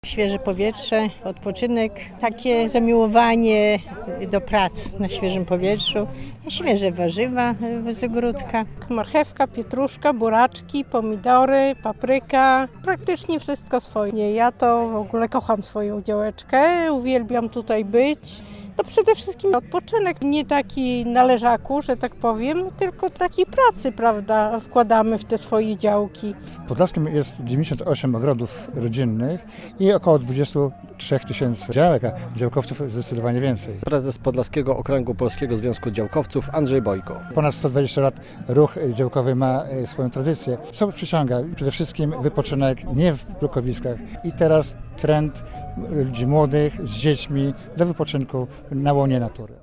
Świeże powietrze, odpoczynek, takie zamiłowanie do prac na świeżym powietrzu, świeże warzywa z ogródka. Marchewka, pietruszka, buraczki, pomidory, papryka, praktycznie wszystko swoje. Ja to w ogóle kocham swoją działeczkę, uwielbiam tutaj być. To przede wszystkim odpoczynek, nie taki na leżaku, że tak powiem, tylko takiej pracy, prawda, wkładamy w te swoje działki. W Podlaskiem jest 98 ogrodów rodzinnych i około 23 tysięcy działek, a działkowców zdecydowanie więcej. Prezes Podlaskiego Okręgu Polskiego Związku Działkowców Andrzej Bojko. Ponad 120 lat ruch działkowy ma swoją tradycję. Co przyciąga? Przede wszystkim wypoczynek nie w blokowiskach i teraz trend ludzi młodych z dziećmi do wypoczynku na łonie natury.